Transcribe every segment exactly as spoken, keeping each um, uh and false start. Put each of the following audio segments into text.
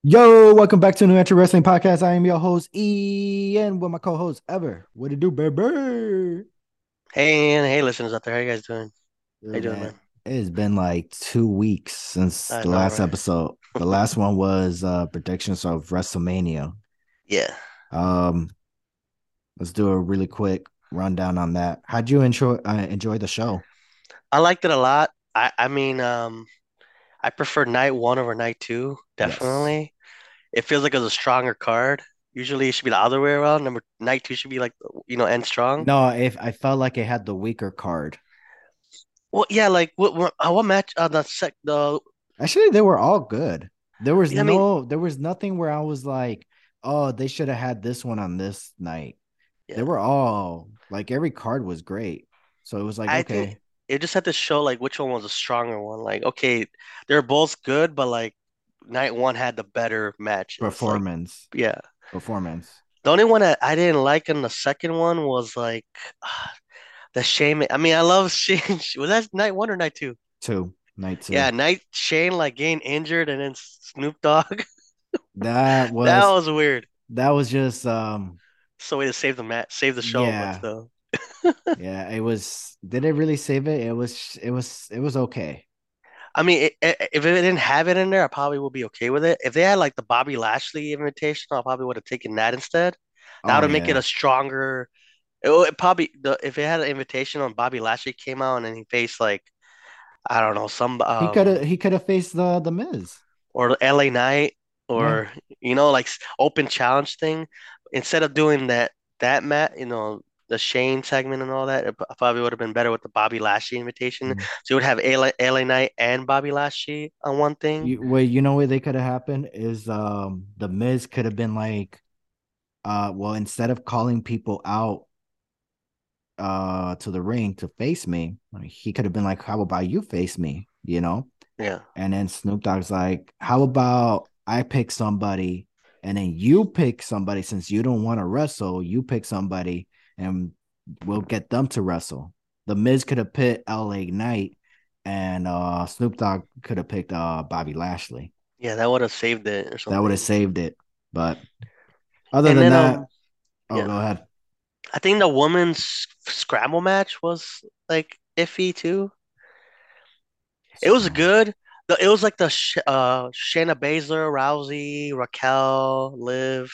Yo, welcome back to New Entry Wrestling Podcast. I am your host, Ian, with my co-host Ever. What it do, baby? Hey, and hey, listeners out there, how you guys doing? How you Good doing, man. man? It has been like two weeks since I the know, last right? episode. The last one was uh predictions of WrestleMania. Yeah, Um, let's do a really quick rundown on that. How'd you enjoy uh, enjoy the show? I liked it a lot. I, I mean, um, I prefer night one over night two, Yes. definitely. It feels like it was a stronger card. Usually, it should be the other way around. Number night two should be like, you know, end strong. No, if I felt like it had the weaker card. Well, yeah, like what what, uh, what match? Uh, the sec the Actually, they were all good. There was yeah, I mean, no there was nothing where I was like, oh, they should have had this one on this night. They yeah, were all like every card was great. So it was like, I think okay, it just had to show like which one was a stronger one. Like, okay, they're both good, but like night one had the better matches. Like, performance, yeah. performance. The only one that I didn't like in the second one was like the Shane. I mean, I love Shane. Was that night one or night two? Two, night Yeah, two. night Shane like getting injured and then Snoop Dogg. That That was was weird. that was just um So way to save the mat, save the show, but yeah. still. Yeah, it was did it really save it? It was it was it was okay. I mean, it, it, if it didn't have it in there, I probably would be okay with it. If they had like the Bobby Lashley invitation, I probably would have taken that instead. That Oh would make it yeah. a stronger. It, would- it probably the if it had an invitation on Bobby Lashley came out and then he faced like I don't know some He could um have he could have faced the the Miz. or L A Knight Yeah. or you know like open challenge thing instead of doing that that Matt you know the Shane segment and all that it probably would have been better with the Bobby Lashley invitation Mm. so you would have L A, L A Knight and Bobby Lashley on one thing. You wait, you know what they could have happened is um the Miz could have been like uh well instead of calling people out uh to the ring to face me, like, he could have been like, how about you face me, you know? Yeah, And then Snoop Dogg's like, how about I pick somebody and then you pick somebody since you don't want to wrestle, you pick somebody and we'll get them to wrestle. The Miz could have picked L A Knight and uh Snoop Dogg could have picked uh Bobby Lashley. yeah, that would have saved it or That would have something. saved it. But other And than then that, um oh, yeah, go ahead. I think the women's scramble match was like iffy too. It was Scrum. good. The, it was like the Sh uh Shayna Baszler, Rousey, Raquel, Liv.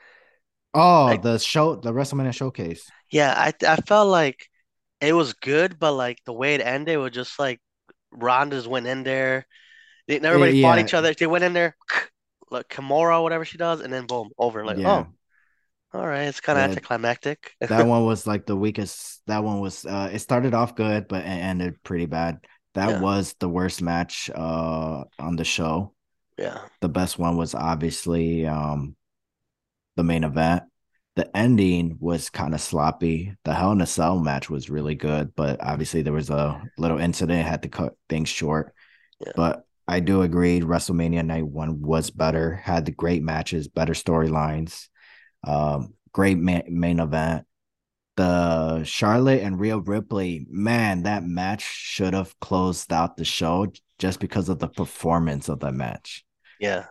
Oh, Like the show, the WrestleMania showcase. yeah, I I felt like it was good, but like the way it ended was just like Ronda's went in there. They, and Eh, everybody fought yeah, each other. They went in there, like Kimura, whatever she does, and then boom, over. Like, yeah, oh, all right, it's kind of yeah. anticlimactic. That one was like the weakest. That one was. Uh, it started off good, but it ended pretty bad. That Yeah, was the worst match uh on the show. yeah, The best one was obviously um the main event. The ending was kind of sloppy. The Hell in a Cell match was really good, but obviously there was a little incident, had to cut things short. yeah, But I do agree, WrestleMania Night One was better, had the great matches, better storylines, um, great ma- main event. The Charlotte and Rhea Ripley, man, that match should have closed out the show just because of the performance of the match. yeah,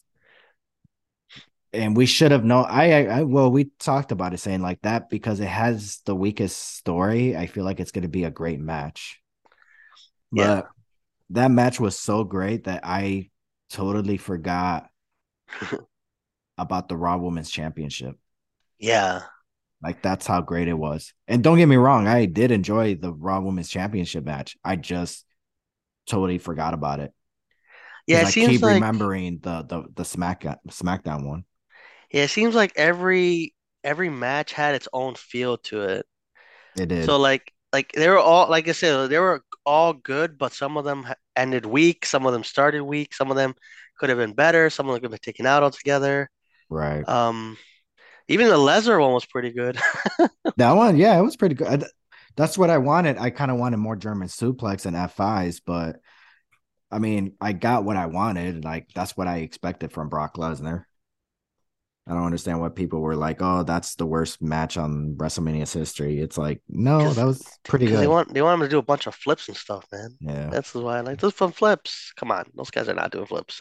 And we should have known. I, I, I, well, we talked about it saying like that because it has the weakest story. I feel like it's going to be a great match. yeah, But that match was so great that I totally forgot about the Raw Women's Championship. yeah, Like that's how great it was. And don't get me wrong, I did enjoy the Raw Women's Championship match. I just totally forgot about it yeah. because It I seems keep like remembering the the the Smack SmackDown one. yeah, it seems like every every match had its own feel to it. It So did. like like they were all like I said, they were all good, but some of them ha- ended weak, some of them started weak, some of them could have been better, some of them could have been taken out altogether. Right. Um, even the Lesnar one was pretty good. That one, yeah, it was pretty good. That's what I wanted. I kind of wanted more German suplex and F Is, but I mean, I got what I wanted. Like that's what I expected from Brock Lesnar. I don't understand why people were like, "Oh, that's the worst match on WrestleMania's history." It's like, no, that Because was pretty because they good. want they want him to do a bunch of flips and stuff, man. Yeah. That's why like those fun flips. Come on, those guys are not doing flips.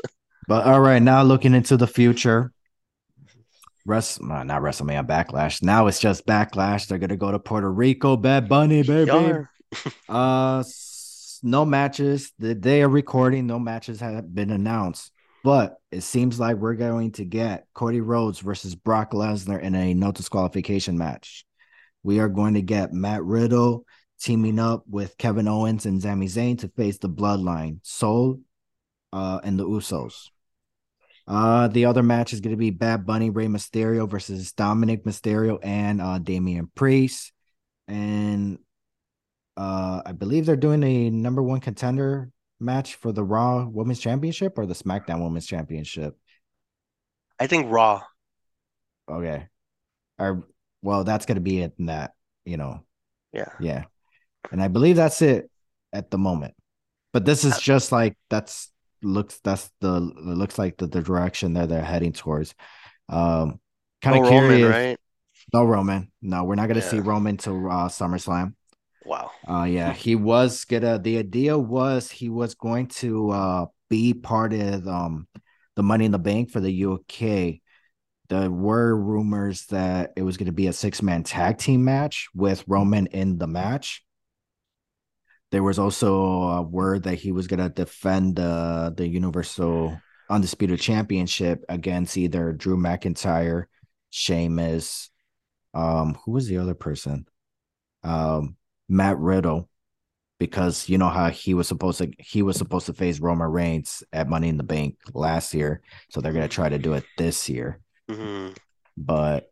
But all right, now looking into the future, Rest, uh, not WrestleMania Backlash. Now it's just Backlash. They're gonna go to Puerto Rico, Bad Bunny, baby. Yar. Uh, s- no matches. The day of recording, no matches have been announced. But it seems like we're going to get Cody Rhodes versus Brock Lesnar in a no disqualification match. We are going to get Matt Riddle teaming up with Kevin Owens and Sami Zayn to face the Bloodline, Soul, uh, and the Usos. Uh, the other match is going to be Bad Bunny, Rey Mysterio versus Dominic Mysterio and uh, Damian Priest. And uh, I believe they're doing a number one contender match for the Raw Women's Championship or the SmackDown Women's Championship. I think Raw. Okay. Or, well, that's going to be in that, you know, Yeah. yeah. And I believe that's it at the moment. But this is Uh, just like that's looks that's the looks like the, the direction that they're heading towards. Um, kind No of Roman, curious. right? No Roman. No, we're not gonna see Yeah. Roman till uh, SummerSlam. Wow. Uh, yeah, he was gonna. The idea was he was going to uh be part of um the Money in the Bank for the U K. There were rumors that it was going to be a six man tag team match with Roman in the match. There was also a word that he was going to defend uh, the Universal Undisputed Championship against either Drew McIntyre, Sheamus, um, who was the other person? Um, Matt Riddle, because you know how he was supposed to he was supposed to face Roman Reigns at Money in the Bank last year, so they're gonna try to do it this year. Mm-hmm. But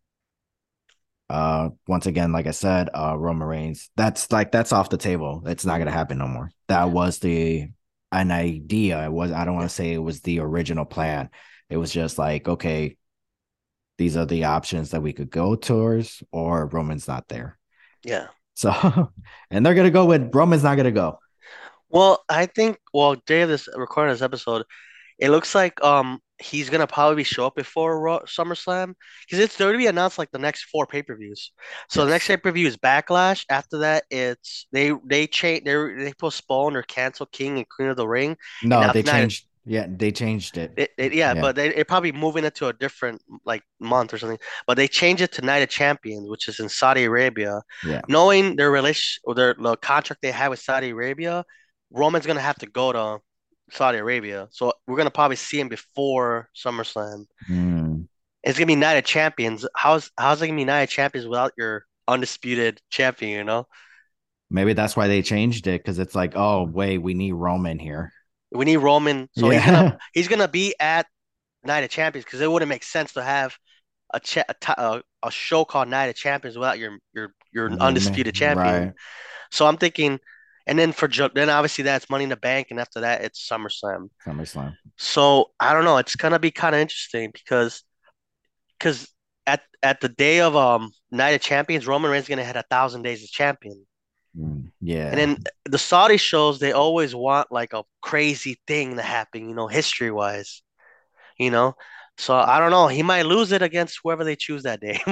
uh, once again, like I said, uh, Roman Reigns, that's like that's off the table. It's not gonna happen no more. That was the an idea. It was I don't want Yeah. to say it was the original plan. It was just like, okay, these are the options that we could go towards, or Roman's not there. Yeah. So, and they're gonna go with Roman's not gonna go. Well, I think well, day of this recording this episode, it looks like um he's gonna probably show up before Raw, SummerSlam because it's going to be announced like the next four pay-per-views. So the next Yes. pay-per-view is Backlash. After that, it's they they change they they postpone or cancel King and Queen of the Ring, and No, now they tonight changed. Yeah, they changed it. it, it, yeah, Yeah, but they it probably moving it to a different like month or something. But they changed it to Night of Champions, which is in Saudi Arabia. yeah. Knowing their relation or their the contract they have with Saudi Arabia, Roman's gonna have to go to Saudi Arabia. So we're gonna probably see him before SummerSlam. Mm. It's gonna be Night of Champions. How's how's it gonna be Night of Champions without your undisputed champion, you know? Maybe that's why they changed it because it's like, oh wait, we need Roman here. We need Roman, so he's gonna Yeah, he's gonna be at Night of Champions because it wouldn't make sense to have a, cha- a, ti- a a show called Night of Champions without your your your you're undisputed champion. right. So I'm thinking, and then for Jo- then obviously that's Money in the Bank, and after that it's SummerSlam. SummerSlam. So I don't know. It's gonna be kind of interesting because because at at the day of um Night of Champions, Roman Reigns is gonna have a thousand days as champion. Mm. And Yeah, then the Saudi shows they always want like a crazy thing to happen, you know, history wise, you know. So I don't know. He might lose it against whoever they choose that day.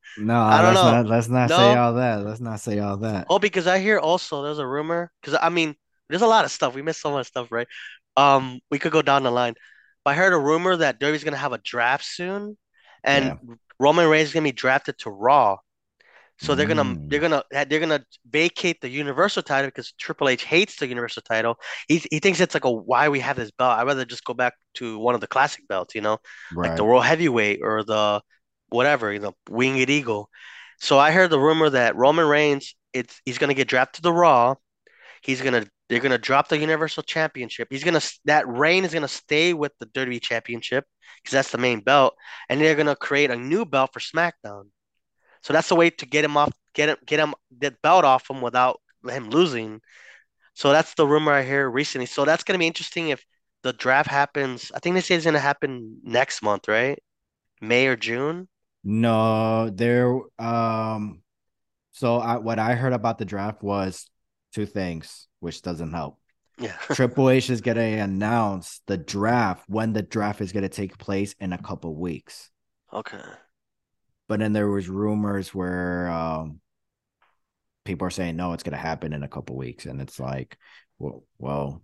I no, don't let's know. not let's not say No. all that. Let's not say all that. Oh, because I hear also there's a rumor. Because I mean, there's a lot of stuff. We missed so much stuff, right? Um, we could go down the line. But I heard a rumor that Derby's gonna have a draft soon, and Yeah. Roman Reigns is gonna be drafted to Raw. So they're gonna they're Mm. gonna they're gonna vacate the Universal title because Triple H hates the Universal title. He he thinks it's like a why we have this belt. I'd rather just go back to one of the classic belts, you know, like the Right. World Heavyweight or the whatever, you know, Winged Eagle. So I heard the rumor that Roman Reigns, it's he's gonna get drafted to Raw. He's gonna they're gonna drop the Universal Championship. He's gonna that reign is gonna stay with the W W E Championship because that's the main belt, and they're gonna create a new belt for SmackDown. So that's the way to get him off, get him, get him that belt off him without him losing. So that's the rumor I hear recently. So that's gonna be interesting if the draft happens. I think they say it's gonna happen next month, right? May or June. No, there um so I, what I heard about the draft was two things, which doesn't help. Yeah. Triple H is gonna announce the draft when the draft is gonna take place in a couple weeks. Okay. But then there was rumors where um, people are saying no, it's going to happen in a couple weeks, and it's like, well, well,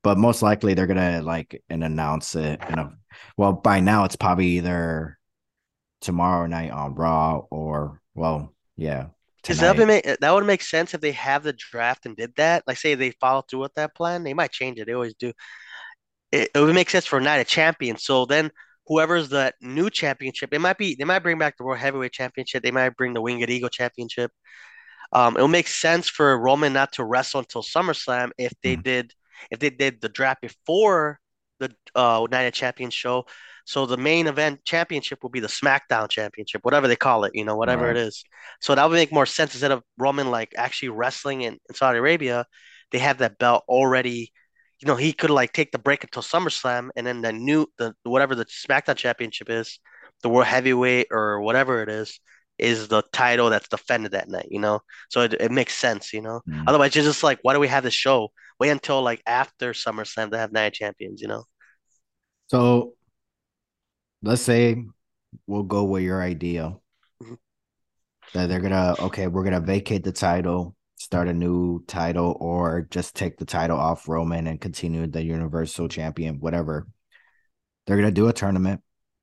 but most likely they're gonna like and announce it. In a well, by now it's probably either tomorrow night on Raw or well, yeah, Because that would tonight. make that would make sense if they have the draft and did that. Like, say they follow through with that plan, they might change it. They always do. It, it would make sense for Night of Champions. So then, whoever's the new championship, they might be they might bring back the World Heavyweight Championship. They might bring the Winged Eagle Championship. Um, it will make sense for Roman not to wrestle until SummerSlam if they Mm, did if they did the draft before the uh, Night of Champions show. So the main event championship will be the SmackDown Championship, whatever they call it, you know, whatever it right. is. So that would make more sense instead of Roman like actually wrestling in, in Saudi Arabia. They have that belt already. You know, he could like take the break until SummerSlam, and then the new the whatever the SmackDown Championship is, the World Heavyweight or whatever it is, is the title that's defended that night. You know, so it, it makes sense, you know. Mm. Otherwise, you're just like, why do we have this show? Wait until like after SummerSlam to have Night of Champions, you know? So let's say we'll go with your idea Mhm. that they're gonna okay, we're gonna vacate the title, start a new title, or just take the title off Roman and continue the Universal Champion, whatever. They're gonna do a tournament.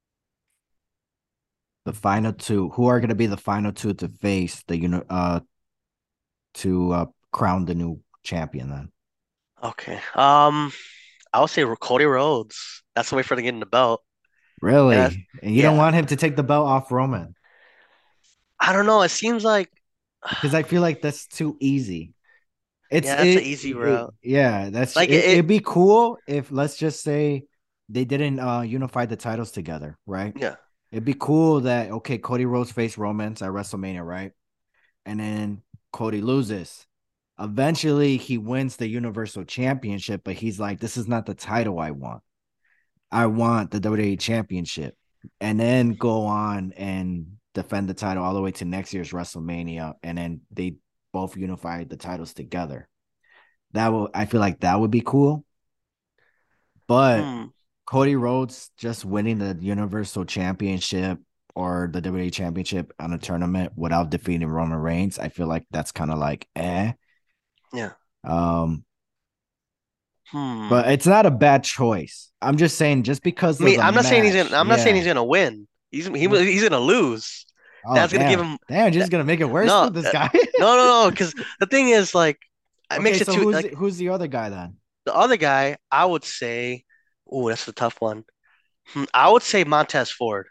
The final two, who are gonna be the final two to face the you know uh to uh crown the new champion then? Okay. Um, I would say Cody Rhodes. That's the way for to get in the belt. And that's Really? And you don't yeah. want him to take the belt off Roman? I don't know. It seems like Because I feel like that's too easy. It's yeah, that's an it, easy it route. yeah, that's Like it, it, it it'd be cool if let's just say they didn't uh unify the titles together, right? yeah. It'd be cool that okay, Cody Rhodes faced Romans at WrestleMania, right? And then Cody loses. Eventually he wins the Universal Championship, but he's like, this is not the title I want. I want the W W E Championship. And then go on and defend the title all the way to next year's WrestleMania. And then they both unify the titles together. That will I feel like that would be cool. But Hmm. Cody Rhodes just winning the Universal Championship or the W W E Championship on a tournament without defeating Roman Reigns, I feel like that's kind of like eh. Yeah. Um, Hmm. but it's not a bad choice. I'm just saying, just because I of mean, the I'm not saying he's gonna. match, I'm not saying he's yeah. gonna win. He's he, Well, he's gonna lose. oh That's gonna give damn, him damn, that. just gonna make it worse No, for this uh, guy. no, no, no. Because the thing is, like, it Okay, makes it so too who's like who's the other guy then? the other guy. I would say, oh, that's a tough one. Hmm, I would say Montez Ford.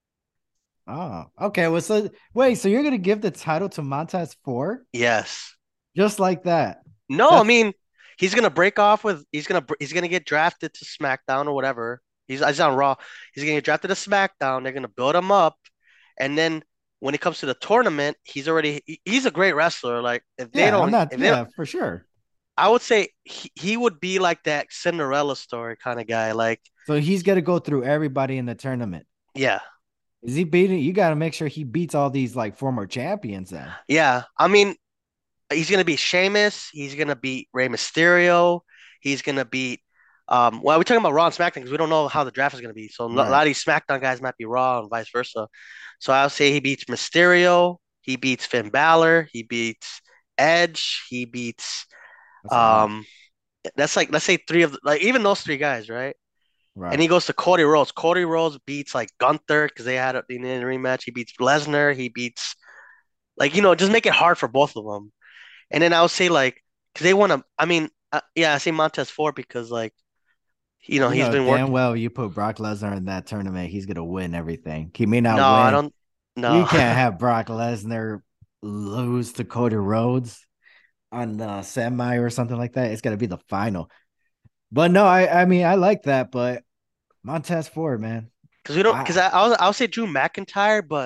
Oh, okay. Well, so wait, so you're gonna give the title to Montez Ford Yes. just like that? No, I That's mean, he's gonna break off with. He's gonna he's gonna get drafted to SmackDown or whatever. He's he's on Raw. He's gonna get drafted to SmackDown. They're gonna build him up, and then when it comes to the tournament, he's already he- he's a great wrestler. Like if they yeah. I'm don't, not. if they don't, Yeah, for sure. I would say he, he would be like that Cinderella story kind of guy. Like, So he's gonna go through everybody in the tournament. yeah, Is he beating? You got to make sure he beats all these like former champions. Then yeah. I mean, he's gonna beat Sheamus. He's gonna beat Rey Mysterio. He's gonna beat. Um, well, we're talking about Raw and SmackDown because we don't know how the draft is gonna be. So a lot right. of these SmackDown guys might be Raw and vice versa. So I'll say he beats Mysterio. He beats Finn Balor. He beats Edge. He beats. That's a lot. Um, that's like let's say three of the, like even those three guys, right? And Right. he goes to Cody Rhodes. Cody Rhodes beats like Gunther because they had a, in the rematch. He beats Lesnar. He beats like you know just make it hard for both of them. And then I would say like, because they want to. I mean, uh, yeah, I say Montez Ford because like, you know, You he's know been damn working. well you put Brock Lesnar in that tournament, he's gonna win everything. He may not No, I win. don't. You No. can't have Brock Lesnar lose to Cody Rhodes on the semi or something like that. It's gonna be the final. But no, I I mean I like that, but Montez Ford, man. Because we don't. Because I I I'll, I'll say Drew McIntyre, but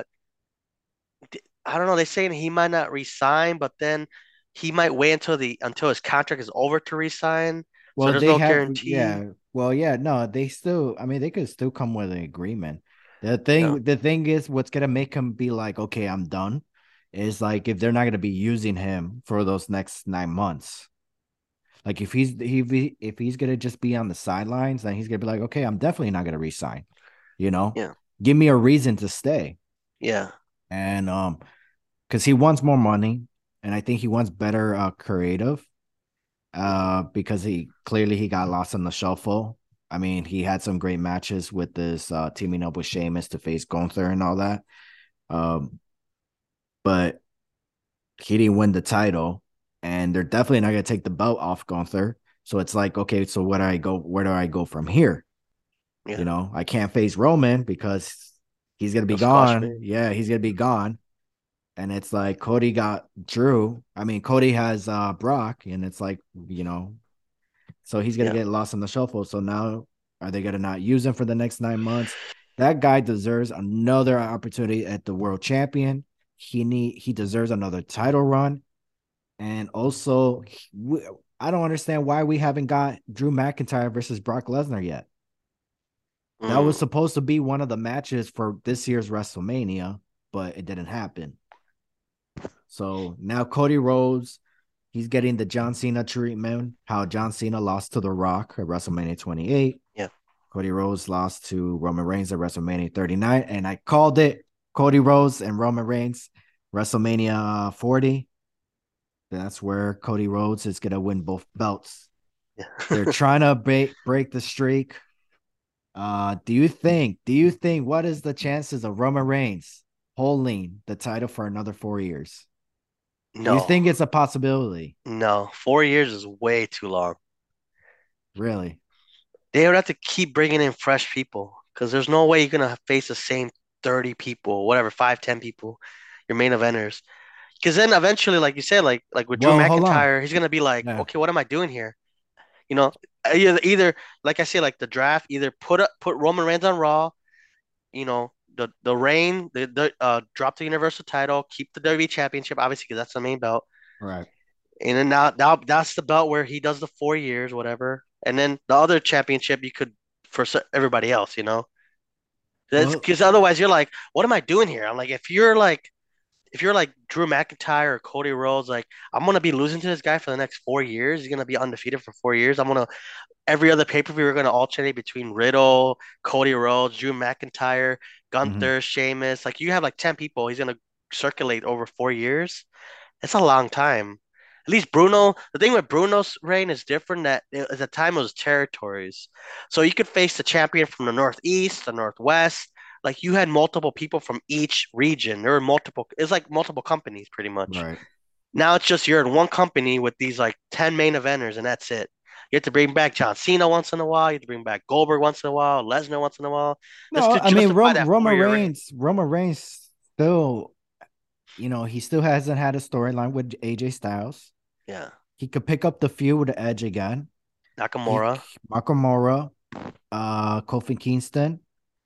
I don't know. They're saying he might not resign, but then he might wait until the until his contract is over to resign. So well there's they no have guarantee. yeah. Well, yeah, no, they still I mean they could still come with an agreement. The Yeah. thing the thing is what's gonna make him be like, okay, I'm done, is like if they're not gonna be using him for those next nine months. Like if he's he if he's gonna just be on the sidelines, then he's gonna be like, okay, I'm definitely not gonna resign. You know, Yeah. give me a reason to stay. Yeah. And um, because he wants more money, and I think he wants better uh creative. uh, because he clearly he got lost in the shuffle. I mean, he had some great matches with this uh, teaming up with Sheamus to face Gunther and all that. Um, but he didn't win the title, and they're definitely not gonna take the belt off Gunther. So it's like, okay, so where do I go? Where do I go from here? You Yeah, know, I can't face Roman because he's gonna be he'll squash gone. me. Yeah, he's gonna be gone. And it's like Cody got Drew. I mean, Cody has uh Brock, and it's like, you know, so he's gonna Yeah, get lost in the shuffle. So now are they gonna not use him for the next nine months? That guy deserves another opportunity at the world champion. He need he deserves another title run. And also, we, I don't understand why we haven't got Drew McIntyre versus Brock Lesnar yet. That was mm, supposed to be one of the matches for this year's WrestleMania, but it didn't happen. So now Cody Rhodes, he's getting the John Cena treatment. How John Cena lost to The Rock at WrestleMania twenty-eight. yeah. Cody Rhodes lost to Roman Reigns at WrestleMania thirty-nine. And I called it Cody Rhodes and Roman Reigns, WrestleMania forty. That's where Cody Rhodes is going to win both belts. They're Yeah. trying to break, break the streak. Uh, do you think, do you think, what is the chances of Roman Reigns holding the title for another four years? Do you No, think it's a possibility? no. Four years is way too long. Really? They would have to keep bringing in fresh people because there's no way you're gonna face the same thirty people, whatever, five, ten people, your main eventers. Because then eventually, like you said, like like with Drew Well, hold on. McIntyre, he's gonna be like, Yeah. okay, what am I doing here? You know, either, either like I say, like the draft, either put up put Roman Reigns on Raw, you know, the the reign, the, the uh drop the Universal title, keep the W W E Championship, obviously, because that's the main belt. Right. And then now, now that's the belt where he does the four years, whatever. And then the other championship you could for everybody else, you know. That's Well, because otherwise you're like, what am I doing here? I'm like, if you're like, if you're like Drew McIntyre or Cody Rhodes, like I'm gonna be losing to this guy for the next four years. He's gonna be undefeated for four years. I'm gonna every other pay per view we're gonna alternate between Riddle, Cody Rhodes, Drew McIntyre, mhm. Gunther, Sheamus. Like you have like ten people. He's gonna circulate over four years. It's a long time. At least Bruno, the thing with Bruno's reign is different that at the time it was territories. So you could face the champion from the Northeast, the Northwest. Like you had multiple people from each region. There were multiple, it's like multiple companies pretty much. Right. Now it's just you're in one company with these like ten main eventers and that's it. You have to bring back John Cena once in a while. You have to bring back Goldberg once in a while, Lesnar once in a while, just No, to I mean, justify Rom- that four Roman year reign. Reigns, Roman Reigns still, you know, he still hasn't had a storyline with A J Styles. Yeah. He could pick up the feud with Edge again. He, Nakamura. Nakamura, uh, Kofi Kingston,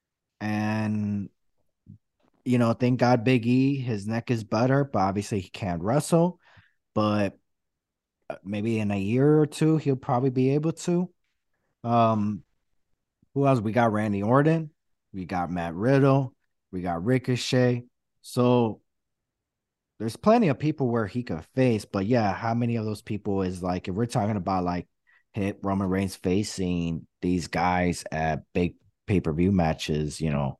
and you know, thank God Big E, his neck is better, but obviously he can't wrestle. But uh, maybe in a year or two, he'll probably be able to. Um, who else? We got Randy Orton, we got Matt Riddle, we got Ricochet. So there's plenty of people where he could face, but yeah, how many of those people is like if we're talking about like hit Roman Reigns facing these guys at big pay-per-view matches, you know,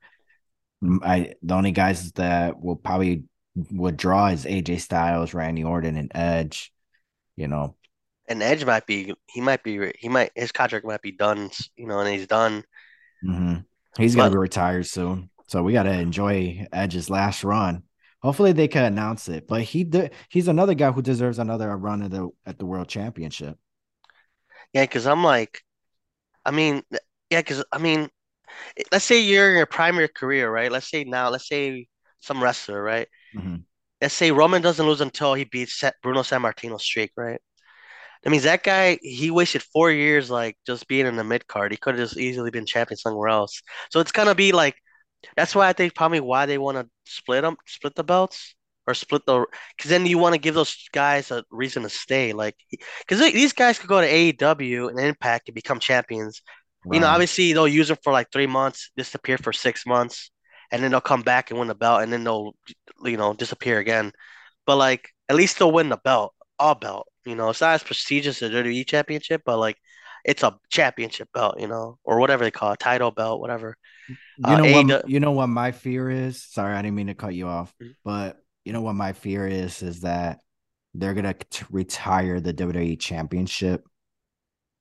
I the only guys that will probably would draw is A J Styles, Randy Orton, and Edge. You know, And Edge might be, he might be, he might, his contract might be done, you know, and he's done. hmm he's gonna But be retired soon, so we gotta enjoy Edge's last run. Hopefully, they can announce it. But he did. He's another guy who deserves another run at the at the World Championship. yeah, because I'm like, I mean, yeah, because I mean, let's say you're in your primary career, right? Let's say now, let's say some wrestler, right? hmm Let's say Roman doesn't lose until he beats Sa- Bruno Sammartino's streak, right? That means that guy, he wasted four years like just being in the mid card. He could have just easily been champion somewhere else. So it's gonna be like that's why I think probably why they want to split them, split the belts or split the, because then you want to give those guys a reason to stay. Like, because these guys could go to A E W and Impact and become champions. You know, Right. obviously they'll use them for like three months, disappear for six months, and then they'll come back and win the belt, and then they'll, you know, disappear again. But like, at least they'll win the belt, all belt. You know, it's not as prestigious as the W W E Championship, but like, it's a championship belt, you know, or whatever they call it, title belt, whatever. You Uh, know what? A E W. You know what my fear is. Sorry, I didn't mean to cut you off, but you know what my fear is is that they're gonna t- retire the W W E Championship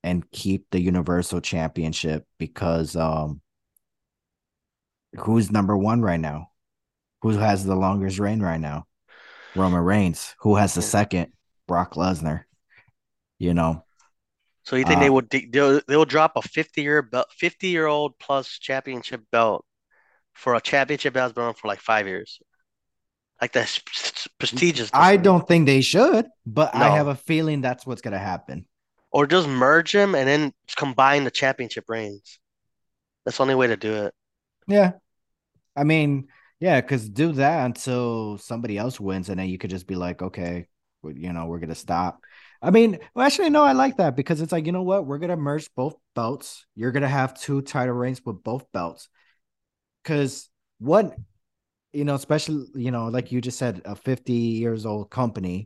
and keep the Universal Championship because um who's number one right now? Who has the longest reign right now? Roman Reigns. Who has the Yeah. second? Brock Lesnar. You know, So you think they uh, would they'll, they'll drop a fifty year belt, fifty year old plus championship belt for a championship that's been on for like five years, like that's prestigiousness, I you know? don't think they should, but I have No, a feeling that's what's gonna happen. or just merge them and then just combine the championship reigns. That's the only way to do it. Yeah, I mean, yeah, because do that until somebody else wins, and then you could just be like, okay, well, you know, we're gonna stop. I mean, well, actually, no, I like that because it's like, you know what, we're gonna merge both belts. You're gonna have two title reigns with both belts. Because what, you know, especially, you know, like you just said, a fifty years old company,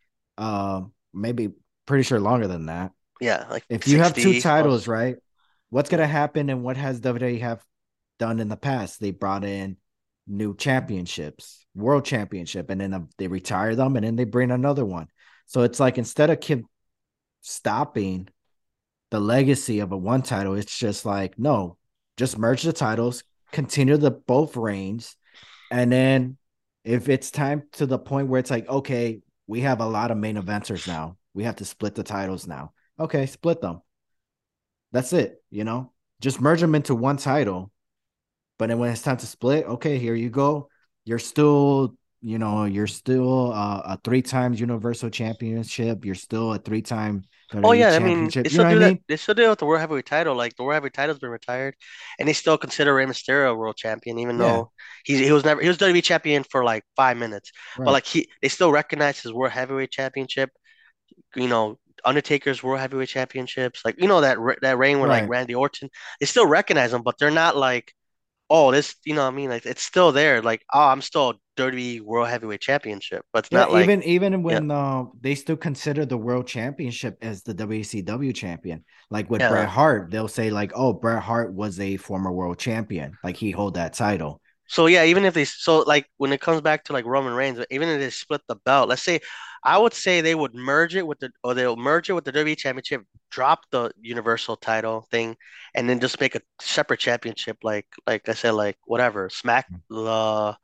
um, maybe pretty sure longer than that. Yeah, like If you have two sixty titles, plus. right? What's Yeah. gonna happen and what has W W E have done in the past? They brought in new championships, world championship, and then uh, they retire them and then they bring another one. So it's like instead of keep stopping the legacy of a one title, it's just like, no, just merge the titles, continue the both reigns, and then if it's time to the point where it's like, okay, we have a lot of main eventers now. We have to split the titles now. Okay, split them. That's it, you know? Just merge them into one title. But then when it's time to split, okay, here you go. You're still, you know, you're still uh, a three times Universal Championship. You're still a three time Oh W W E yeah, I mean Championship. they You know still what I do that. mean? They still do it with the World Heavyweight title. Like the World Heavyweight title's been retired, and they still consider Rey Mysterio a world champion, even Yeah, though he he was never he was W W E champion for like five minutes. But right. like he, they still recognize his World Heavyweight championship. You know, Undertaker's World Heavyweight championships, like you know that that reign where like Right. Randy Orton, they still recognize him, but they're not like, oh, this, you know what I mean? Like it's still there. Like, oh, I'm still Dirty World Heavyweight Championship, but it's Yeah, not like, even even yeah, when uh, they still consider the world championship as the W C W champion. Like with yeah. Bret Hart, they'll say like, "Oh, Bret Hart was a former world champion. Like he hold that title." So yeah, even if they so like when it comes back to like Roman Reigns, even if they split the belt, let's say I would say they would merge it with the or they'll merge it with the W W E Championship, drop the Universal title thing, and then just make a separate championship like like I said, like whatever, Smack the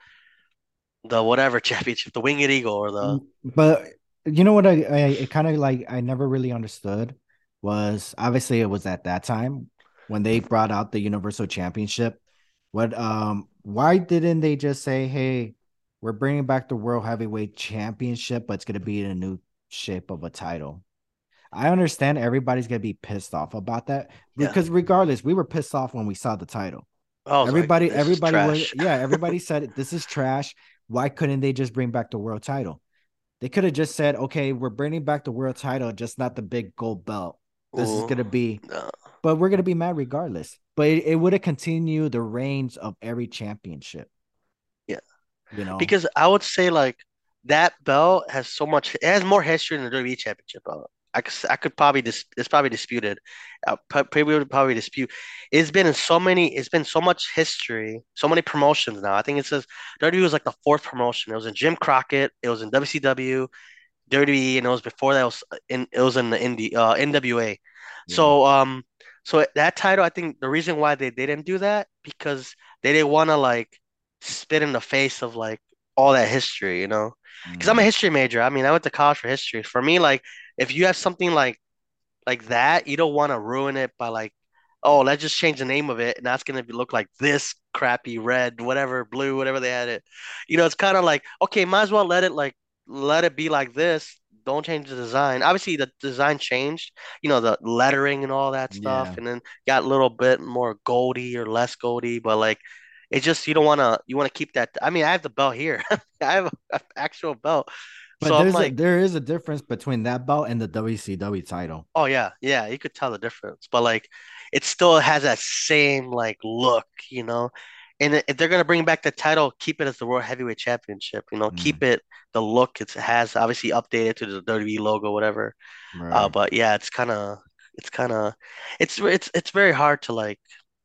the whatever championship, the Winged Eagle or the But you know what I, I it kind of like I never really understood was obviously it was at that time when they brought out the Universal Championship. What um why didn't they just say, "Hey, we're bringing back the World Heavyweight Championship, but it's going to be in a new shape of a title." I understand everybody's going to be pissed off about that yeah. because regardless, we were pissed off when we saw the title. I was like, Everybody this is everybody was trash. yeah, everybody said this is trash. Why couldn't they just bring back the world title? They could have just said, okay, we're bringing back the world title, just not the big gold belt. This is Ooh, going to be, no. but we're going to be mad regardless. But it, it would have continued the reigns of every championship, Yeah. you know? Because I would say like that belt has so much, it has more history than the W W E Championship belt. I could, I could probably dis, it's probably disputed. Uh, probably would probably dispute. It's been in so many, it's been so much history, so many promotions now. I think it says W W E was like the fourth promotion. It was in Jim Crockett, it was in W C W, W W E, and it was before that it was in it was in the indie uh N W A. Yeah. So um so that title, I think the reason why they didn't do that because they didn't want to like spit in the face of like all that history, you know? Because I'm a Mm, history major. I mean, I went to college for history. For me, like if you have something like like that, you don't want to ruin it by like, oh, let's just change the name of it, and that's gonna be, look like this crappy red, whatever, blue, whatever they had it. You know, it's kind of like, okay, might as well let it like let it be like this. Don't change the design. Obviously, the design changed, you know, the lettering and all that stuff, yeah. and then got a little bit more goldy or less goldy, but like it's just you don't want to you want to keep that. I mean, I have the belt here. I have an actual belt. So But I'm there's a like, there is a difference between that belt and the W C W title. oh yeah, yeah, you could tell the difference, but like it still has that same like look, you know. And if they're gonna bring back the title, keep it as the World Heavyweight Championship, you know, Mm, keep it the look it has, obviously updated to the W W E logo, whatever. Uh, right. but yeah, it's kind of, it's kind of, it's it's it's very hard to like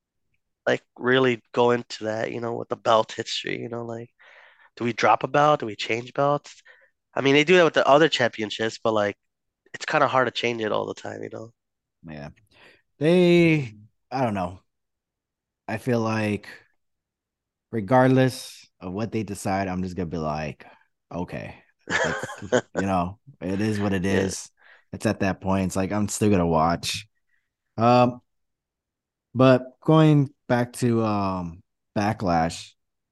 like really go into that, you know, with the belt history, you know, like do we drop a belt? Do we change belts? I mean, they do that with the other championships, but like it's kind of hard to change it all the time, you know. Yeah. They, I don't know. I feel like regardless of what they decide, I'm just gonna be like, okay, that's you know, it is what it Yeah. is. It's at that point. It's like I'm still gonna watch. Um, but going back to um Backlash,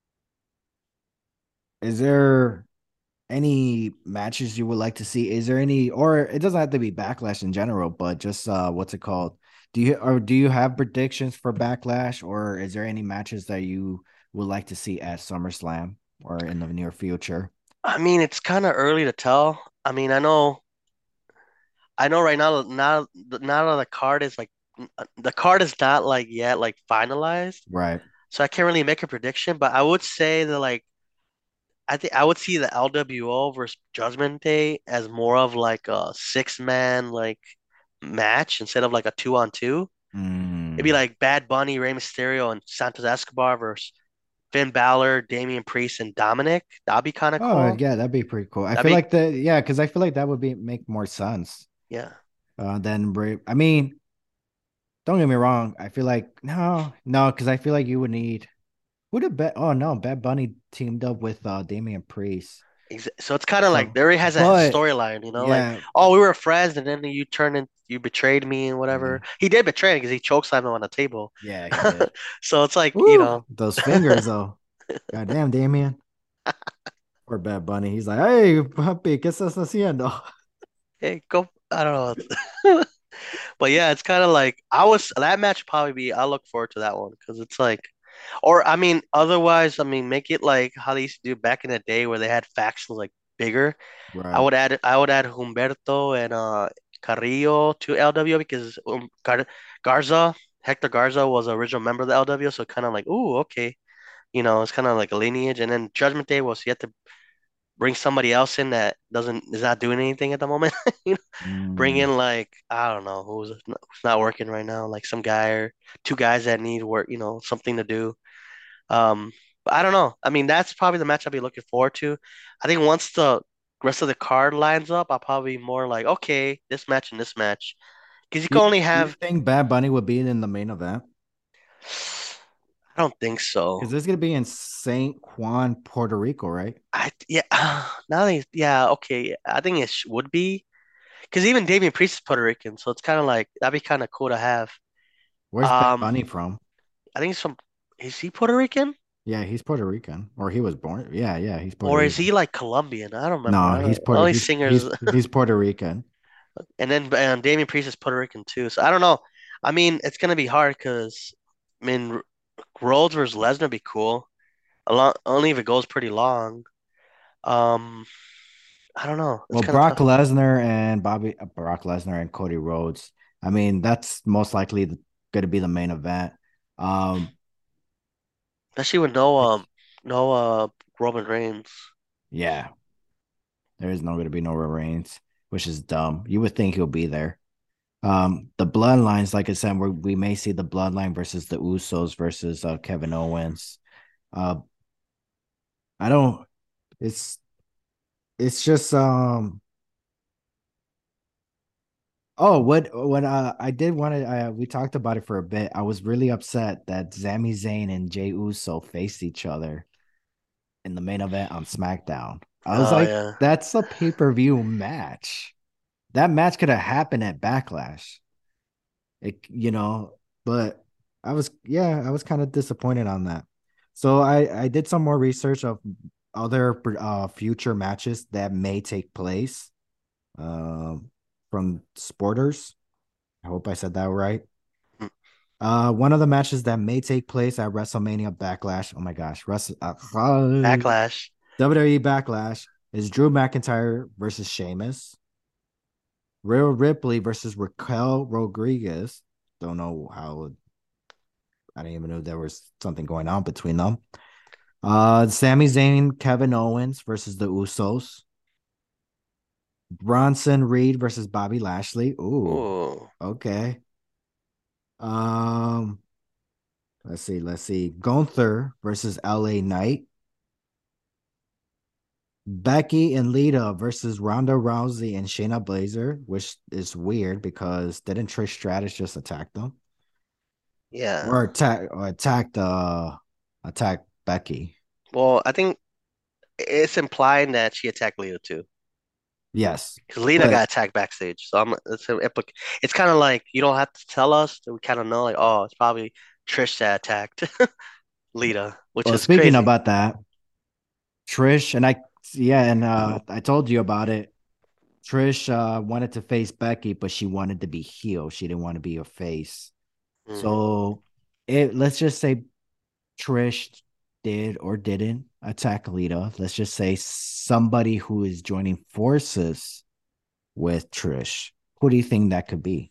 is there any matches you would like to see? Is there any, or it doesn't have to be Backlash in general, but just uh, what's it called? Do you or do you have predictions for Backlash, or is there any matches that you would like to see at SummerSlam or in the near future? I mean, it's kind of early to tell. I mean, I know, I know right now, now, now that the card is like, the card is not like yet like finalized, Right. so I can't really make a prediction. But I would say that like, I think I would see the L W O versus Judgment Day as more of like a six man like match instead of like a two on two. It'd be Mm. like Bad Bunny, Rey Mysterio, and Santos Escobar versus Finn Balor, Damian Priest, and Dominic. That'd be kind of Oh cool. yeah, that'd be pretty cool. I That'd feel be like the yeah, because I feel like that would be make more sense. yeah. Uh, than Bray. I mean, don't get me wrong. I feel like no, no, because I feel like you would need who did bet. Oh no, Bad Bunny teamed up with uh Damian Priest. Ex- So it's kind of like So, there already has that but storyline, you know, like yeah, oh we were friends and then you turned and you betrayed me and whatever. mhm, He did betray because he chokeslammed him on the table. yeah, he did. So it's like you Woo, know, those fingers though. Goddamn, Damien. Or Bad Bunny. He's like, hey, papi, ¿qué estás haciendo? hey go. I don't know. But yeah, it's kind of like I was that match would probably be. I look forward to that one because it's like, or I mean, otherwise, I mean, make it like how they used to do back in the day where they had factions like bigger. I Right. would add I would add Humberto and uh Carrillo to L W because um, Gar Garza Hector Garza was an original member of the L W, so kind of like, ooh, okay, you know, it's kind of like a lineage. And then Judgment Day was you have to bring somebody else in that doesn't is not doing anything at the moment. You know, bring Mm. in like I don't know who's who's not working right now, like some guy or two guys that need work, you know, something to do. Um, but I don't know. I mean, that's probably the match I'll be looking forward to. I think once the rest of the card lines up, I'll probably be more like, okay, this match and this match. Because you Do can you, only do you have, think Bad Bunny would be in the main event? I don't think so. Because this is gonna be in Saint Juan, Puerto Rico, right? I, yeah, now that, you- yeah, okay. I think it sh- would be. Because even Damian Priest is Puerto Rican, so it's kind of like, that'd be kind of cool to have. Where's Bad Um, Bunny from? I think it's from, is he Puerto Rican? Yeah, he's Puerto Rican, or he was born. Yeah, yeah, he's Puerto Or is he Rican. like Colombian? I don't remember. No, I he's don't, Puerto. only He's singers. he's he's Puerto Rican. And then and Damian Priest is Puerto Rican too. So I don't know. I mean, it's gonna be hard because I mean, Rhodes versus Lesnar would be cool. A lot, only if it goes pretty long. Um, I don't know. It's Well, kind of Brock tough, Lesnar and Bobby uh, Brock Lesnar and Cody Rhodes. I mean, that's most likely going to be the main event. Um, especially with no um it's no uh Roman Reigns. yeah, there is no going to be no Reigns, which is dumb. You would think he'll be there. Um, the bloodlines, like I said, we we may see the bloodline versus the Usos versus uh, Kevin Owens. Uh, I don't. It's it's just um. Oh, what when uh, I did want to uh, we talked about it for a bit. I was really upset that Sami Zayn and Jey Uso faced each other in the main event on SmackDown. I was Oh like, yeah, that's a pay-per-view match. That match could have happened at Backlash. It, you know, but I was yeah, I was kind of disappointed on that. So I I did some more research of other uh future matches that may take place um from sporters. I hope I said that right. Mm, Uh, one of the matches that may take place at WrestleMania Backlash. Oh my gosh, Wrestle uh, Backlash. W W E Backlash is Drew McIntyre versus Sheamus, Rhea Ripley versus Raquel Rodriguez. Don't know how. I didn't even know there was something going on between them. Uh, Sami Zayn, Kevin Owens versus the Usos. Bronson Reed versus Bobby Lashley. Ooh, Ooh, okay. Um, let's see, let's see. Gunther versus L A Knight. Becky and Lita versus Ronda Rousey and Shayna Baszler, which is weird because didn't Trish Stratus just attack them Yeah. or attack or attack uh attack Becky? Well, I think it's implying that she attacked Lita too. Yes, Because Lita but got attacked backstage. So I'm it's a, implic- it's kind of like you don't have to tell us. We kind of know like, oh, it's probably Trish that attacked Lita, which well, is speaking crazy. about that, Trish and I, yeah, and uh I told you about it. Trish uh wanted to face Becky, but she wanted to be heel. She didn't want to be a face. Hmm. So it let's just say Trish did or didn't attack Lita. Let's just say somebody who is joining forces with Trish. Who do you think that could be?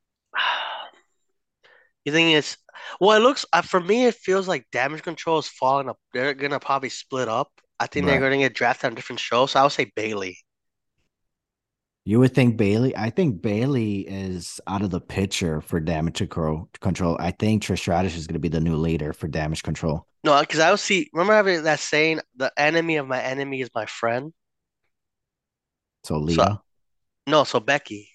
You think it's well? It looks uh, for me. It feels like Damage Control is falling up. They're gonna probably split up. I think they're Right. gonna get drafted on different shows. So I would say Bailey. You would think Bailey. I think Bailey is out of the picture for damage control. Control. I think Trish Stratus is going to be the new leader for damage control. No, because I would see. Remember having that saying, "The enemy of my enemy is my friend." So So Lita, no, so Becky.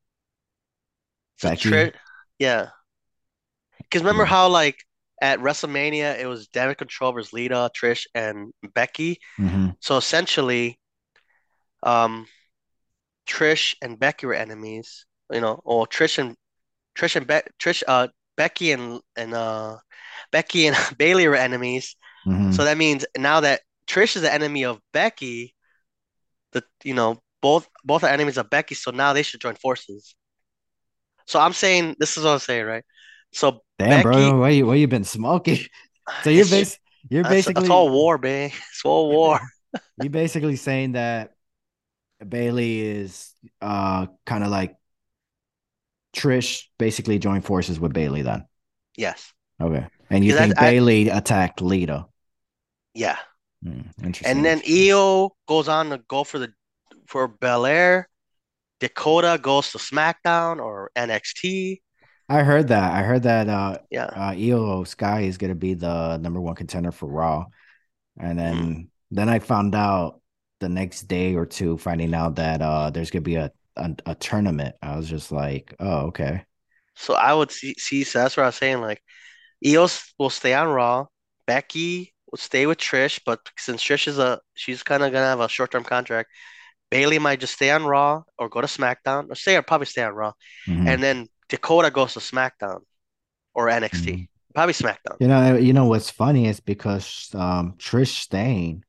So Becky. Trish, yeah. Because remember Yeah. how like at WrestleMania it was Damage Control versus Lita, Trish, and Becky. Mm-hmm. So essentially, um, Trish and Becky were enemies. You know, or Trish and Trish and Be Trish, uh, Becky and and uh, Becky and Bailey were enemies. So Mm-hmm. that means now that Trish is the enemy of Becky, the you know both both are enemies of Becky. So now they should join forces. So I'm saying this is what I'm saying, right? So Damn, Becky, bro, what you what you been smoking? So you're it's base you're it's, it's all basically war, man. It's all you war. you basically saying that Bailey is uh kind of like Trish basically joined forces with Bailey then. Yes, Okay. And you because think I, I Bailey attacked Lita? yeah, Hmm, and interesting, then interesting. Io goes on to go for the for Belair. Dakota goes to SmackDown or N X T. I heard that. I heard that uh Yeah. uh Io Sky is gonna be the number one contender for Raw. And Mm. then then I found out the next day or two, finding out that uh there's gonna be a a, a tournament. I was just like, oh, okay. So I would see, see so that's what I was saying. Like Io will stay on Raw. Becky will stay with Trish, but since Trish is a she's kind of gonna have a short term contract, Bailey might just stay on Raw or go to SmackDown or stay or probably stay on Raw, Hmm. and then Dakota goes to SmackDown or Hmm. N X T, probably SmackDown. You know, you know what's funny is because um Trish staying.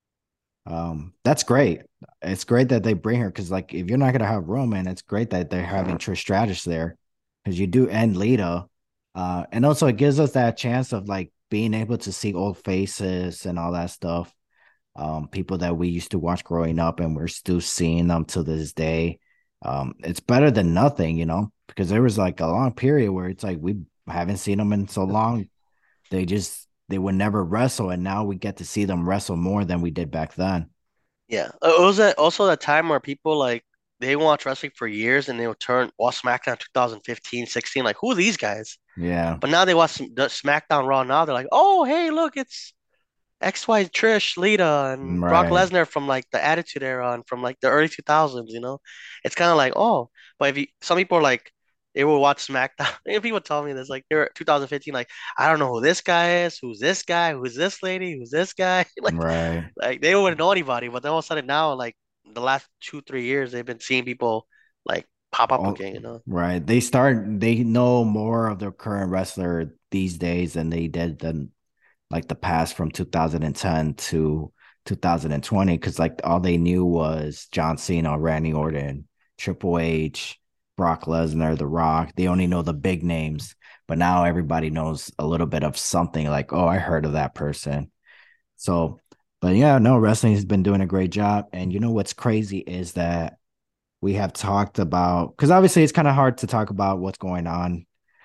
Um, that's great. It's great that they bring her because, like, if you're not gonna have Roman, it's great that they're having Trish Stratus there because you do end Lita. Uh, and also it gives us that chance of like being able to see old faces and all that stuff. Um, people that we used to watch growing up and we're still seeing them to this day. Um, it's better than nothing, you know, because there was like a long period where it's like we haven't seen them in so long. They just they would never wrestle, and now we get to see them wrestle more than we did back then. Yeah, Uh, it was that also that time where people like they watch wrestling for years and they would turn watch SmackDown twenty fifteen, sixteen, like who are these guys? Yeah, But now they watch some, the SmackDown Raw now. They're like, oh, hey, look, it's X Y Trish, Lita, and Brock right, Lesnar from like the Attitude Era and from like the early two thousands, you know? It's kind of like, oh, but if you, some people are like, they will watch SmackDown. And people tell me this, like, they're twenty fifteen, like, I don't know who this guy is, who's this guy, who's this lady, who's this guy. Like, right. like they wouldn't know anybody, but then all of a sudden now, like, the last two, three years, they've been seeing people like pop up All again, you know? right. They start. They know more of their current wrestler these days than they did than like the past from two thousand ten to two thousand twenty. Because like all they knew was John Cena, Randy Orton, Triple H, Brock Lesnar, The Rock. They only know the big names, but now everybody knows a little bit of something. Like, oh, I heard of that person. So, but yeah, no, wrestling has been doing a great job. And you know what's crazy is that we have talked about because obviously it's kind of hard to talk about what's going on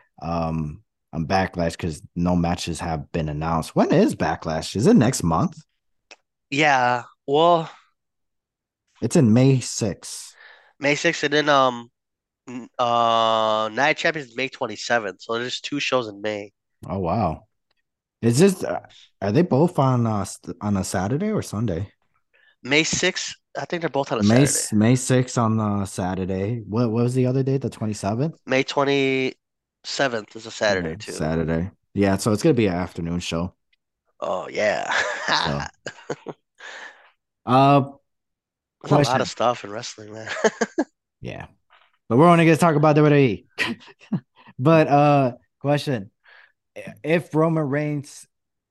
um on Backlash because no matches have been announced. When is Backlash? Is it next month? Yeah, well, It's in May sixth. May sixth, and then, um, N- Uh, Night Champions is May twenty-seventh, so there's two shows in May. Oh wow. Is this uh, are they both on uh st- on a Saturday or Sunday? May sixth. I think they're both on a May Saturday. s- May sixth on the Saturday. What what was the other date? The twenty-seventh? May twenty-seventh is a Yeah, Saturday too. Saturday. Yeah, so it's gonna be an afternoon show. Oh yeah. So uh There's a lot of question. stuff in wrestling, man. Yeah. But we're only gonna talk about W W E. But uh question. If Roman Reigns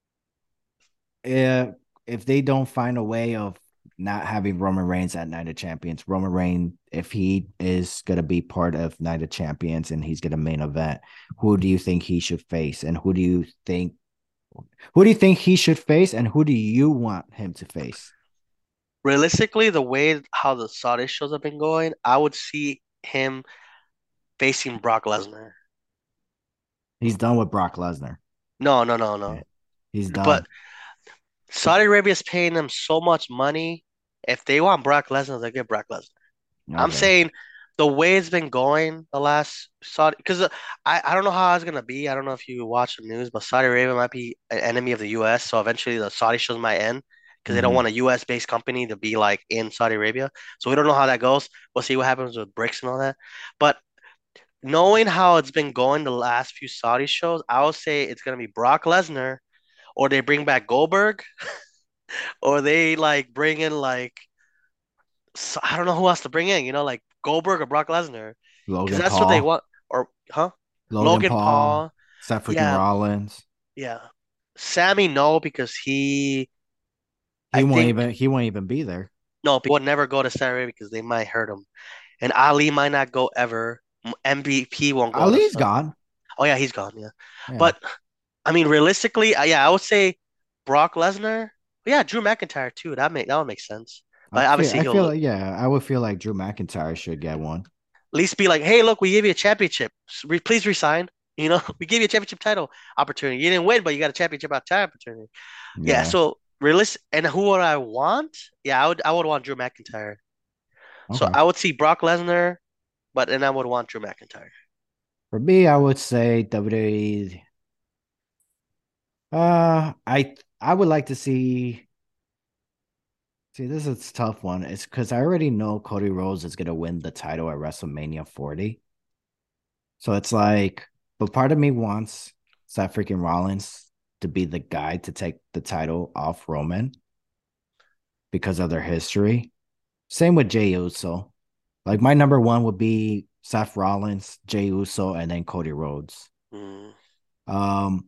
if if they don't find a way of not having Roman Reigns at Night of Champions, Roman Reigns, if he is gonna be part of Night of Champions and he's gonna main event, who do you think he should face? And who do you think who do you think he should face and who do you want him to face? Realistically, the way how the Saudi shows have been going, I would see him facing Brock Lesnar. He's done with Brock Lesnar. No, no, no, Yeah, no. he's But done. Saudi Arabia is paying them so much money. If they want Brock Lesnar, they get Brock Lesnar. I'm Okay. saying the way it's been going the last Saudi, because I, I don't know how it's gonna be. I don't know if you watch the news, but Saudi Arabia might be an enemy of the U S. So eventually the Saudi shows might end because they don't Mm-hmm. want a U S based company to be like in Saudi Arabia. So we don't know how that goes. We'll see what happens with BRICS and all that. But knowing how it's been going the last few Saudi shows, I would say it's gonna be Brock Lesnar, or they bring back Goldberg, or they like bring in like so I don't know who else to bring in, you know, like Goldberg or Brock Lesnar, because Logan that's what they Paul. want. Or, huh? Logan Logan Paul. Paul. Seth freaking Yeah, Rollins. yeah. Sammy, no, because he, He I won't think, even he won't even be there. no, people would never go to Saudi because they might hurt him. And Ali might not go ever. M V P won't go to Ali's Saudi. gone. Oh, yeah, he's gone, yeah. Yeah. But, I mean, realistically, uh, yeah, I would say Brock Lesnar. Yeah, Drew McIntyre, too. That make, that would make sense. I But feel obviously, I feel he'll like yeah, I would feel like Drew McIntyre should get one. least be like, hey, look, we gave you a championship. Re- please resign. You know, we gave you a championship title opportunity. You didn't win, but you got a championship opportunity. Yeah. Yeah. So realistic. And who would I want? Yeah, I would. I would want Drew McIntyre. So Okay. I would see Brock Lesnar, but then I would want Drew McIntyre. For me, I would say W W E. Uh, I I would like to see. See, this is a tough one. It's because I already know Cody Rhodes is gonna win the title at WrestleMania forty. So it's like, but part of me wants Seth freaking Rollins to be the guy to take the title off Roman because of their history. Same with Jey Uso. Like my number one would be Seth Rollins, Jey Uso, and then Cody Rhodes. Mm, Um,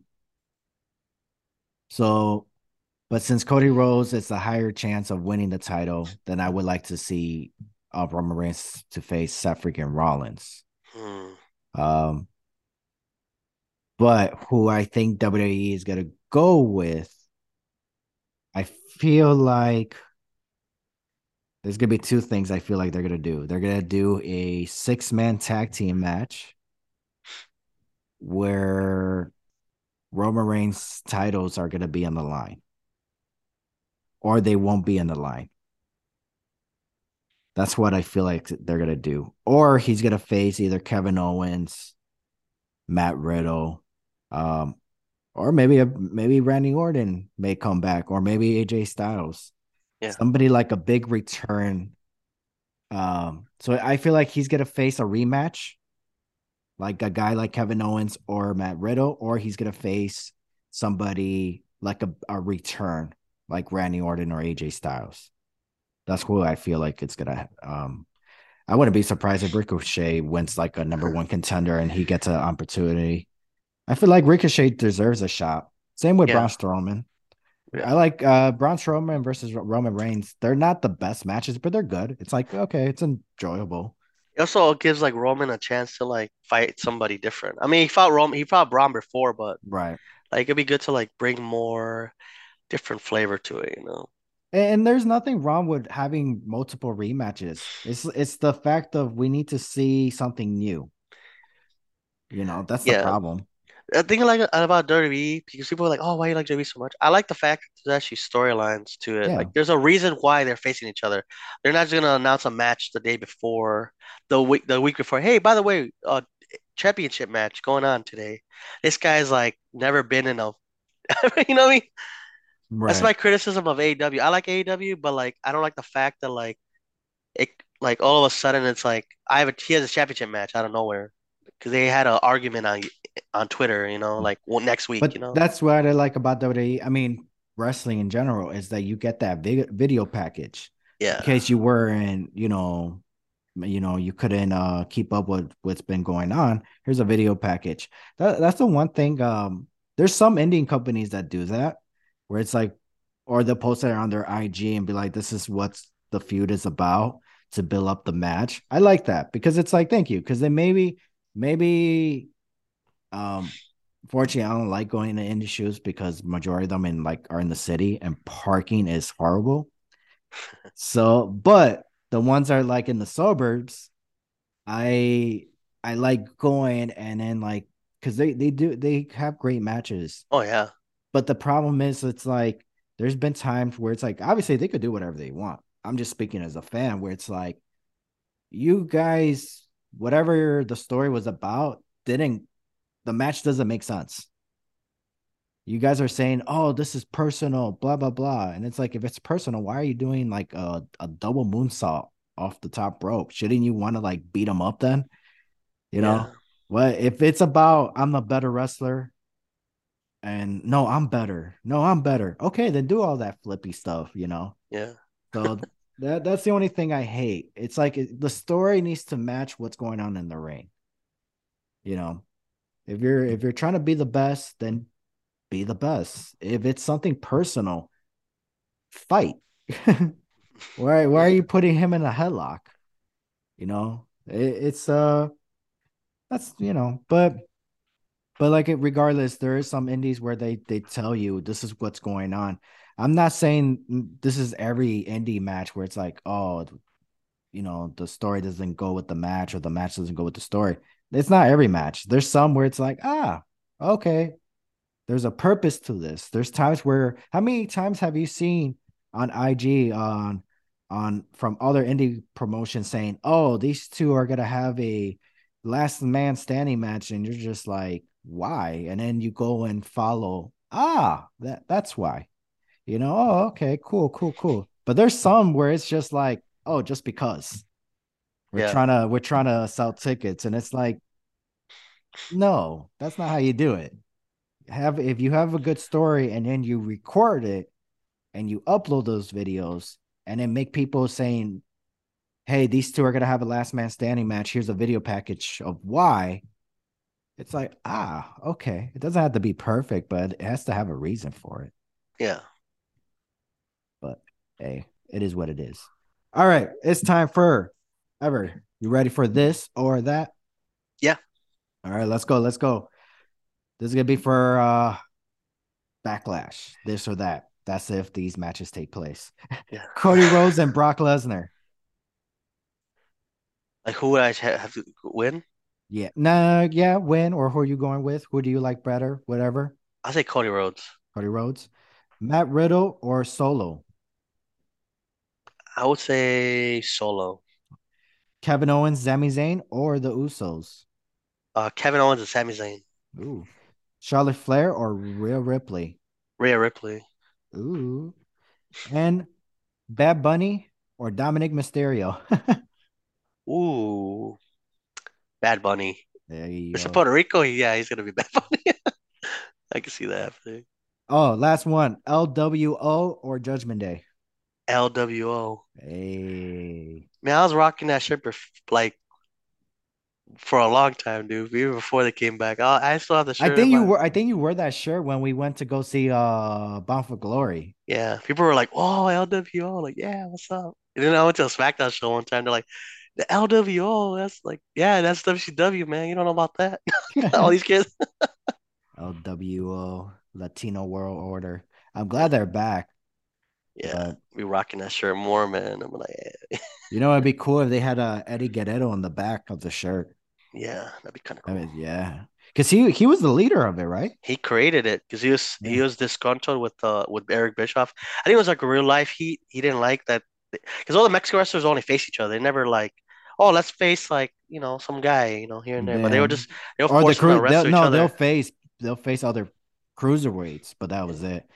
so but since Cody Rhodes is a higher chance of winning the title, then I would like to see uh, Roman Reigns to face Seth freaking Rollins. mm. Um, but who I think W W E is gonna go with, I feel like there's gonna be two things I feel like they're gonna do. They're gonna do a six man tag team match where Roman Reigns titles are gonna be on the line, or they won't be on the line. That's what I feel like they're gonna do. Or he's gonna face either Kevin Owens, Matt Riddle, um, or maybe a, maybe Randy Orton may come back, or maybe A J Styles. Yeah. Somebody like a big return. Um, so I feel like he's gonna face a rematch, like a guy like Kevin Owens or Matt Riddle, or he's gonna face somebody like a, a return, like Randy Orton or A J Styles. That's who I feel like it's gonna um I wouldn't be surprised if Ricochet wins like a number one contender and he gets an opportunity. I feel like Ricochet deserves a shot. Same with Braun Yeah. Strowman. Yeah. I like uh Braun Strowman versus Roman Reigns. They're not the best matches, but they're good. It's like okay, it's enjoyable. It also gives like Roman a chance to like fight somebody different. I mean, he fought Roman, he fought Braun before, but Right. like it'd be good to like bring more different flavor to it, you know? And there's nothing wrong with having multiple rematches. It's it's the fact of we need to see something new. You know, that's the Yeah. problem. I think like about W W E because people are like, oh, why you like W W E so much? I like the fact that there's actually storylines to it. Yeah. Like, there's a reason why they're facing each other. They're not just gonna announce a match the day before, the week the week before. Hey, by the way, uh, championship match going on today. This guy's like never been in a, you know what I mean? That's Right. my criticism of A E W. I like A E W, but like I don't like the fact that like it like all of a sudden it's like I have a he has a championship match out of nowhere because they had an argument on on Twitter, you know, like well, next week, But you know. that's what I like about W W E. I mean, wrestling in general is that you get that big video package in Yeah. case you were in, you know, you know, you couldn't uh keep up with what's been going on. Here's a video package. That, that's the one thing. Um, there's some Indian companies that do that, where it's like, or they'll post it on their I G and be like, "This is what the feud is about," to build up the match. I like that because it's like, thank you, because then maybe, maybe um, fortunately, I don't like going to indie shows because majority of them in like are in the city and parking is horrible. So, but the ones that are like in the suburbs, I I like going and then like because they they do they have great matches. Oh yeah. But the problem is it's like there's been times where it's like obviously they could do whatever they want. I'm just speaking as a fan where it's like you guys whatever the story was about didn't the match doesn't make sense. You guys are saying, "Oh, this is personal," blah blah blah, and it's like, if it's personal, why are you doing like a, a double moonsault off the top rope? Shouldn't you want to like beat them up then? You know, Yeah. what if it's about I'm the better wrestler and no, I'm better, no, I'm better. Okay, then do all that flippy stuff. You know, Yeah. so that that's the only thing I hate. It's like it, the story needs to match what's going on in the ring. You know, if you're if you're trying to be the best, then be the best. If it's something personal, fight. why why are Yeah. you putting him in a headlock? You know, it, it's uh that's you know, but but like it regardless, there is some indies where they they tell you this is what's going on. I'm not saying this is every indie match where it's like, oh, you know, the story doesn't go with the match or the match doesn't go with the story. It's not every match. There's some where it's like, ah, okay, there's a purpose to this. There's times where how many times have you seen on I G on on from other indie promotions saying, "Oh, these two are gonna have a last man standing match," and you're just like, "Why?" And then you go and follow. Ah, that that's why. You know, oh, okay, cool, cool, cool. But there's some where it's just like, oh, just because we're Yeah. trying to we're trying to sell tickets, and it's like, no, that's not how you do it. Have if you have a good story and then you record it and you upload those videos and then make people saying, "Hey, these two are gonna have a last man standing match. Here's a video package of why." It's like, ah, okay. It doesn't have to be perfect, but it has to have a reason for it. Yeah. But hey, it is what it is. All right, it's time for Ever. You ready for this or that? Yeah. All right, let's go. Let's go. This is gonna be for uh Backlash, this or that. That's if these matches take place. Yeah. Cody Rhodes and Brock Lesnar. Like who would I ha- have to win? Yeah. Nah, yeah, win or who are you going with? Who do you like better? Whatever. I'll say Cody Rhodes. Cody Rhodes. Matt Riddle or Solo? I would say Solo. Kevin Owens, Sami Zayn, or the Usos? Uh, Kevin Owens and Sami Zayn. Ooh. Charlotte Flair or Rhea Ripley? Rhea Ripley. Ooh. And Bad Bunny or Dominic Mysterio? Ooh, Bad Bunny. There you Mister go. Puerto Rico, yeah, he's gonna be Bad Bunny. I can see that happening. Oh, last one. L W O or Judgment Day? L W O. Hey. Man, I was rocking that shirt bef- like for a long time, dude. Even before they came back. I, I still have the I shirt in think you my. were I think you wore that shirt when we went to go see uh Bound for Glory. Yeah, people were like, "Oh, L W O." Like, yeah, what's up? And then I went to a SmackDown show one time. They're like, "The L W O." That's like, yeah, that's W C W, man. You don't know about that? All these kids. L W O, Latino World Order. I'm glad they're back, Yeah, but be rocking that shirt more, man. I'm like, eh. you know it'd be cool if they had uh, Eddie Guerrero on the back of the shirt. Yeah, that'd be kind of I cool. mean, yeah, because he he was the leader of it, right? He created it because he was Yeah. he was disgruntled with uh with Eric Bischoff. I think it was like a real life heat. He didn't like that because all the Mexican wrestlers only face each other. They never like, oh, let's face like you know some guy you know here and there. But they were Then just they were or the forcing them crew. to They'll wrestle each no, they'll other. face they'll face other cruiserweights, but that Yeah. was it.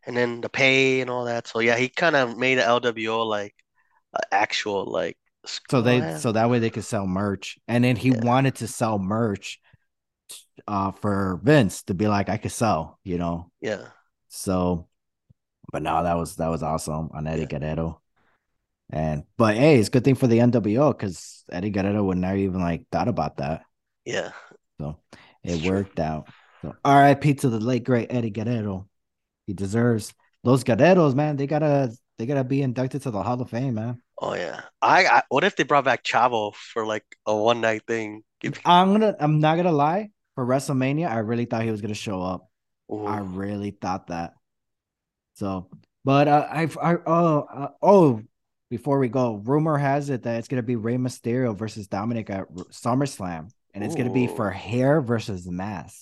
and then the pay and all that. So yeah, he kind of made the L W O like a actual like So well, they yeah, so that way they could sell merch. And then he yeah, wanted to sell merch uh for Vince to be like, I could sell, you know. yeah, So but no, that was that was awesome on Eddie yeah, Guerrero. And but hey, it's a good thing for the N W O because Eddie Guerrero would never even like thought about that. yeah. So it It's true. worked out. So R I P to the late great Eddie Guerrero. He deserves those Guerreros, man. They gotta they gotta be inducted to the Hall of Fame, man. Oh yeah. I, I what if they brought back Chavo for like a one night thing? Give- I'm gonna I'm not gonna lie. For WrestleMania, I really thought he was gonna show up. I Ooh, really thought that. So, but uh, I've I oh uh, oh before we go, rumor has it that it's gonna be Rey Mysterio versus Dominic at SummerSlam, and it's gonna be for ooh. hair versus mask.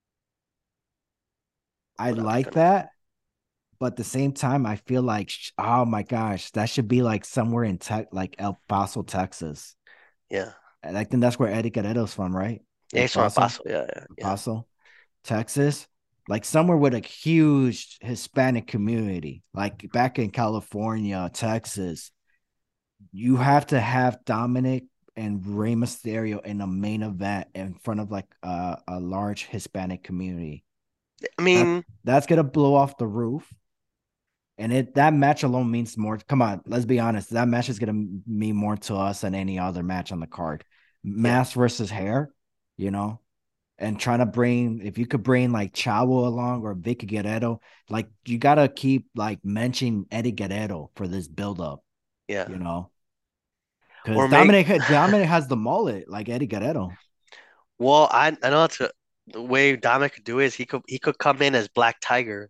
I Oh, that's like gonna. that, but at the same time, I feel like oh my gosh, that should be like somewhere in tech, like El Paso, Texas. Yeah. And I think that's where Eddie Guerrero's from, right? Yeah, El he's from El Paso, Paso. Yeah, yeah, El yeah. Paso, Texas, like somewhere with a huge Hispanic community, like back in California, Texas. You have to have Dominic and Rey Mysterio in a main event in front of like a, a large Hispanic community. I That mean, that's gonna blow off the roof. And it that match alone means more. Come on, let's be honest. That match is gonna mean more to us than any other match on the card. yeah, Mask versus hair, you know, and trying to bring if you could bring like Chavo along or Vicky Guerrero, like you gotta keep like mentioning Eddie Guerrero for this build up, yeah. you know, because Or make Dominic Dominic has the mullet like Eddie Guerrero. well, I I know that's a, the way Dominic could do it is he could he could come in as Black Tiger.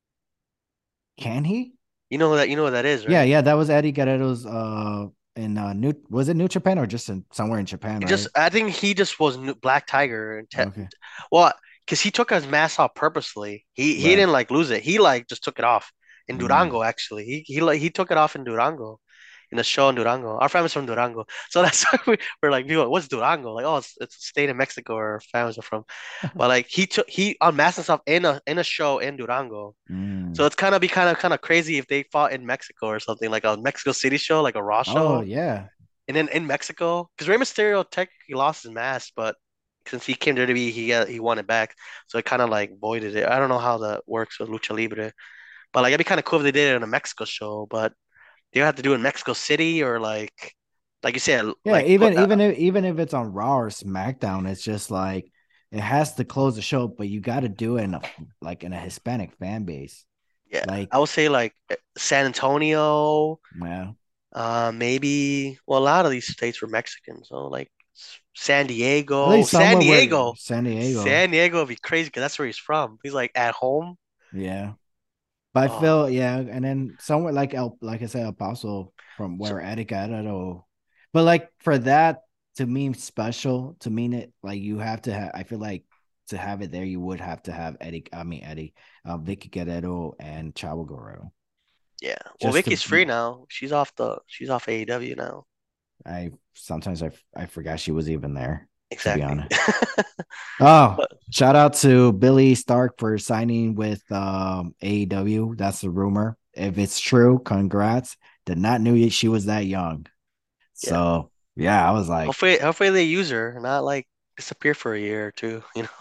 Can he? You know who that you know what that is, Yeah, right? yeah, that was Eddie Guerrero's uh in uh new was it New Japan or just in somewhere in Japan, It just right? I think he just was new, Black Tiger and te Okay. well, because he took his mask off purposely. He he Right. didn't like lose it. He like just took it off in Mm. Durango actually. He he like he took it off in Durango. In the show in Durango. Our family's from Durango. So that's why we, we're like, people, what's Durango? Like, oh, it's, it's a state in Mexico where our families are from. But like he took he unmasked himself in a in a show in Durango. So Mm. it's kind of be kind of kind of crazy if they fought in Mexico or something, like a Mexico City show, like a Raw Oh show. yeah. And then in Mexico, because Rey Mysterio technically lost his mask, but since he came to W W E, he got, he won it back. So it kind of like voided it. I don't know how that works with Lucha Libre. But like it'd be kind of cool if they did it in a Mexico show, but do you have to do it in Mexico City or like like you said, Yeah, like put even uh, even if even if it's on Raw or SmackDown, it's just like it has to close the show, but you got to do it in a like in a Hispanic fan base. yeah, Like, I would say like eh, San Antonio, well, uh maybe well a lot of these states were Mexican, so like S- San at Diego, least San somewhere where Diego, San Diego. San Diego would be crazy because that's where he's from. He's like at home. Yeah. But I Oh, feel yeah, and then somewhere like El, like I said, El Paso from so where Eric Guerrero. But like for that to mean special, to mean it like you have to have. I feel like to have it there, you would have to have Eddie. I mean Eddie, uh, Vicky Guerrero and Chavo Guerrero. yeah. Well, Just to Vicky's free now. She's off the she's off A E W now. I sometimes I I forgot she was even there. To be Exactly. honest. Oh, But shout out to Billy Stark for signing with um, A E W. That's the rumor. If it's true, congrats. Did not knew she was that young. yeah. So yeah, I was like, Hopefully hopefully they use her, not like disappear for a year or two, you know.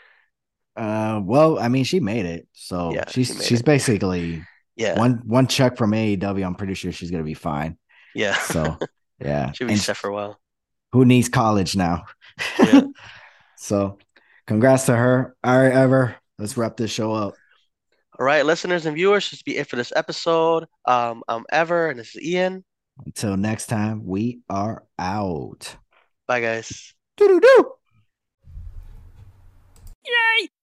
uh, well, I mean, she made it. So Yeah, she she's made she's it. basically Yeah. one one check from A E W. I'm pretty sure she's gonna be fine. Yeah. So yeah, Should be and set for a while. who needs college now? Yeah. So congrats to her. All right, Ever. Let's wrap this show up. All right, listeners and viewers, this will be it for this episode. Um, I'm Ever, and this is Ian. Until next time, we are out. Bye, guys. Doo doo doo. Yay!